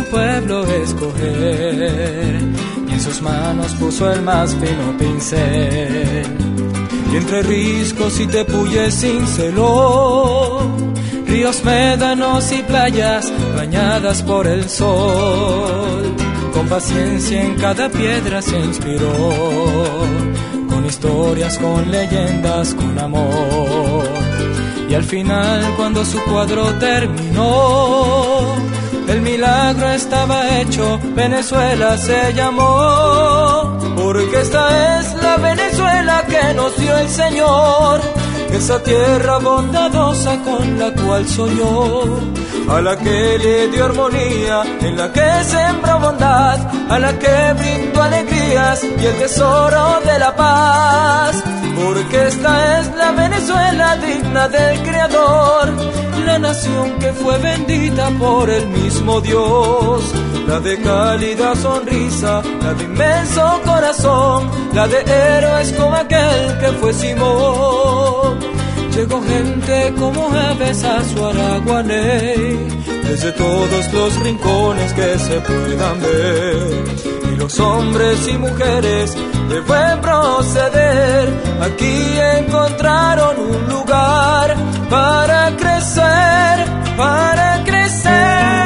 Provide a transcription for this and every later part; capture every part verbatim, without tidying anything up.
pueblo escoger, y en sus manos puso el más fino pincel. Y entre riscos y tepuyes cinceló ríos, médanos y playas bañadas por el sol. Con paciencia en cada piedra se inspiró, con historias, con leyendas, con amor. Y al final, cuando su cuadro terminó, el milagro estaba hecho, Venezuela se llamó. Porque esta es la Venezuela que nos dio el Señor, esa tierra bondadosa con la cual soñó, a la que le dio armonía, en la que sembró bondad, a la que brindó alegrías y el tesoro de la paz. Porque esta es la Venezuela digna del Creador, la nación que fue bendita por el mismo Dios, la de cálida sonrisa, la de inmenso corazón, la de héroes como aquel que fue Simón. Llegó gente como aves a su Araguaney, desde todos los rincones que se puedan ver, y los hombres y mujeres de buen proceder aquí encontraron un lugar para crecer, para crecer.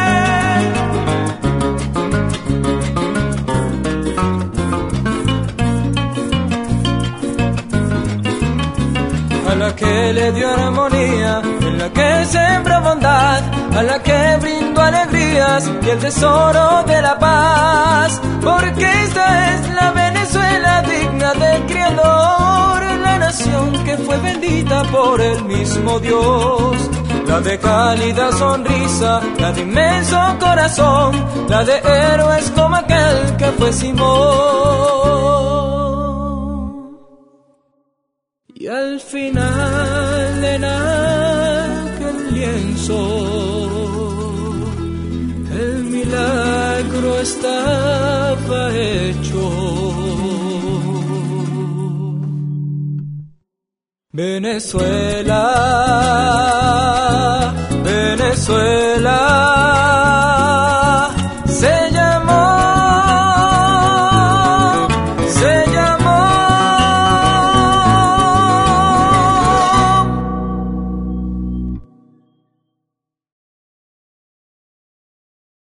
A la que le dio armonía, en la que sembró bondad, a la que brindó alegrías y el tesoro de la paz. Porque esta es la Venezuela digna del Creador, la nación que fue bendita por el mismo Dios, la de cálida sonrisa, la de inmenso corazón, la de héroes como aquel que fue Simón. Y al final en aquel lienzo el milagro estaba hecho. Venezuela, Venezuela.